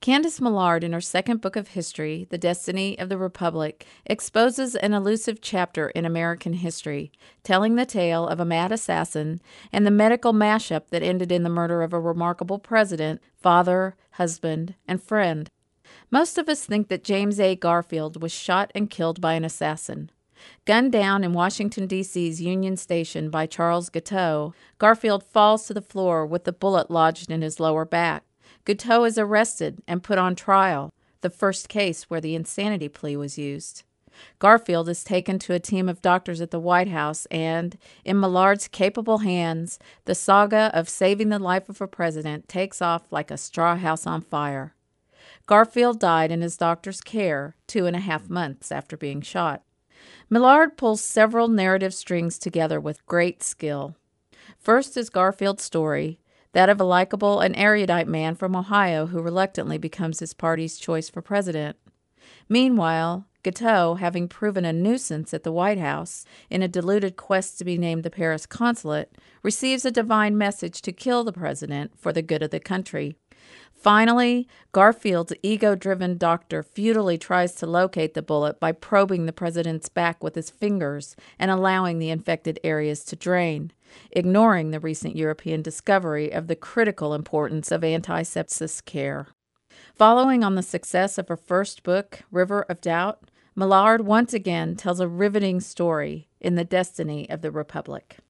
Candace Millard, in her second book of history, The Destiny of the Republic, exposes an elusive chapter in American history, telling the tale of a mad assassin and the medical mashup that ended in the murder of a remarkable president, father, husband, and friend. Most of us think that James A. Garfield was shot and killed by an assassin. Gunned down in Washington, D.C.'s Union Station by Charles Guiteau, Garfield falls to the floor with the bullet lodged in his lower back. Guiteau is arrested and put on trial, the first case where the insanity plea was used. Garfield is taken to a team of doctors at the White House and, in Millard's capable hands, the saga of saving the life of a president takes off like a straw house on fire. Garfield died in his doctor's care 2.5 months after being shot. Millard pulls several narrative strings together with great skill. First is Garfield's story, that of a likable and erudite man from Ohio who reluctantly becomes his party's choice for president. Meanwhile, Guiteau, having proven a nuisance at the White House in a deluded quest to be named the Paris consulate, receives a divine message to kill the president for the good of the country. Finally, Garfield's ego-driven doctor futilely tries to locate the bullet by probing the president's back with his fingers and allowing the infected areas to drain, ignoring the recent European discovery of the critical importance of antisepsis care. Following on the success of her first book, River of Doubt, Millard once again tells a riveting story in The Destiny of the Republic.